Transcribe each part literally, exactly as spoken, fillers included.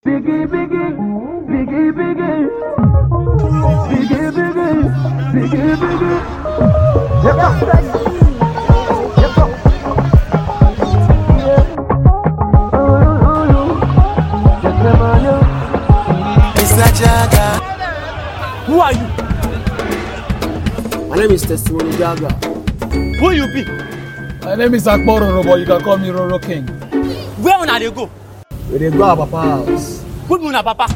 Biggie, biggie, biggie, biggie, biggie, biggie, biggie, biggie. Yep, yep, yep. Yeah. Oh, oh, oh, oh. Get them on you. Mister Jaga. Who are you? My name is Testimony Jaga. Who you be? My name is Akbar Roro, but you can call me Roro King. Where una dey go? We dey go our papa house. Good una papa.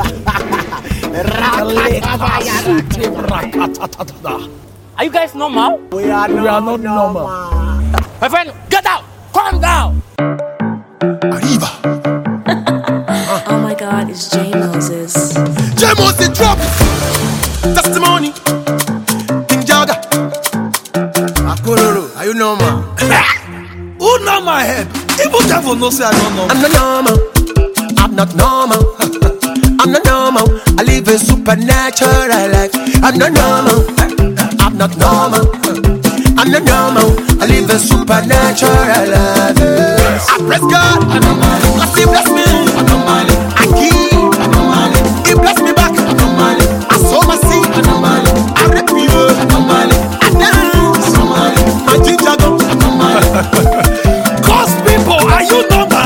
Are you guys normal? We are, we are not normal. normal. My friend, get out! Calm down! Arriba! Oh my God, it's J Moses. J Moses drop! Testimony! King Jaga! Akororo, are you normal? Who know my head? Even devil no say I don't know. I'm not normal. I'm not normal. I'm not normal. I live a supernatural life. I'm not normal. I'm not normal. I'm not normal. I live a supernatural life. I bless God. Bless Him, bless me. I give. He bless me back. I sow my seed. I rip you. I dance. My ginger go. Cause people, are you normal?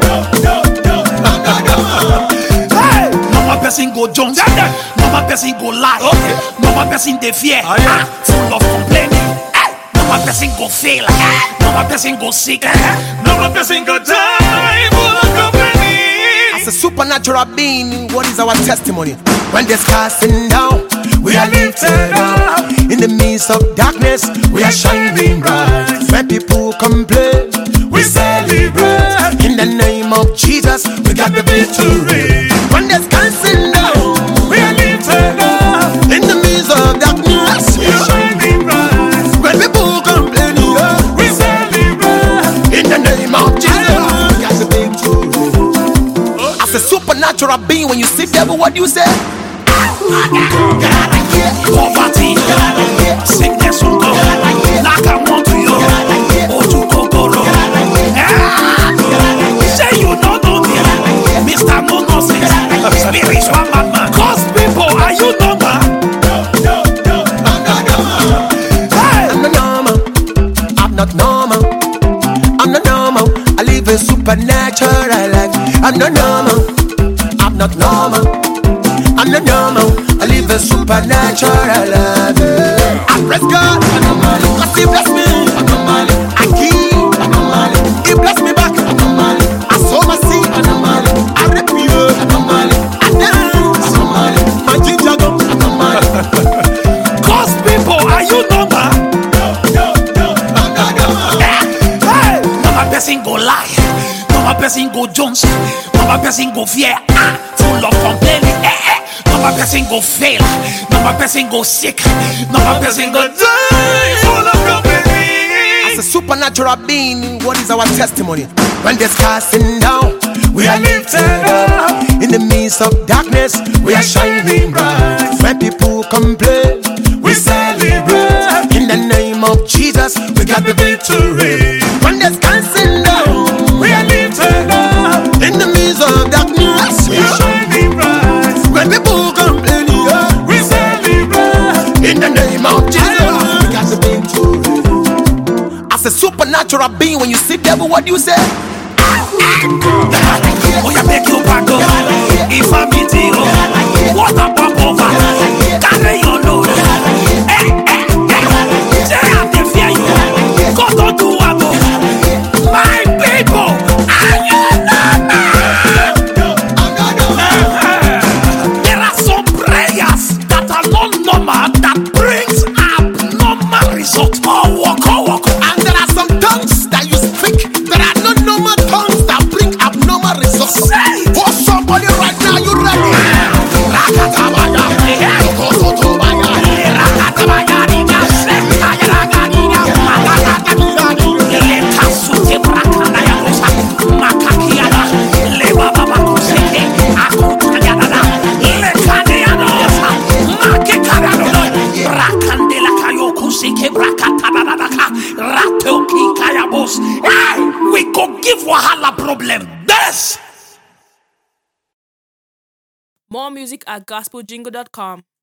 Hey, normal person go Jones. Normal person go lie. Okay. Normal person they fear. Oh, yeah. ah, full of complaining. Hey, normal person go fail. Normal person go sick. Normal person go die. Full of complaining. As a supernatural being, what is our testimony? When there's casting down, we are lifted up. In the midst of darkness, we are shining bright. When people complain, we celebrate. In the name of Jesus, we got the victory. When there's casting down, we are lifted up. In the midst of darkness, we are shining bright. When people complain, we celebrate. In the name of Jesus, we got the victory. As a supernatural being, when you see devil, what do you say? Poverty, sickness will go. Like I want to you. Oh, to go, go, go. Say you don't know me. Mister No Nonsense. Spiritual madman. Cause people, are you normal? Hey. I'm not normal. I'm not normal. I'm not normal. I live a supernatural life. I'm not normal. I'm not normal. I'm not normal. I live a supernatural life. I bless God. Cause He bless me. I give. He bless me back. I sow my seed. I rip you. I dance. My ginger go. Cause people, are you normal? Hey, normal person go lie. Normal person go Jones. Normal person go fear. Ah, full of complaining. Eh, eh. Normal person go fail. Normal person go sick. Normal person go die. Full of complaining. As a supernatural being, what is our testimony? When there's casting down, we are lifted up. In the midst of darkness, we are shining bright. When people complain, we celebrate. In the name of Jesus, we got the victory. When there's casting down, we are lifted up. In the midst of darkness, we are shining bright. When people complain, we celebrate. In the name of Jesus, we got the victory. As a supernatural being, when you see devil, what do you say? Oh, you make you back up. If I'm meeting you, what a pop over. Carry your load. Eh, eh, eh. Say I dey fear you. God don't do what go. My people, are you normal? There are some prayers that are not normal that brings abnormal results. Oh, walk, oh, walk. And there are some tongues that you speak that are not normal tongues that bring abnormal results. More music at gospel jingle dot com.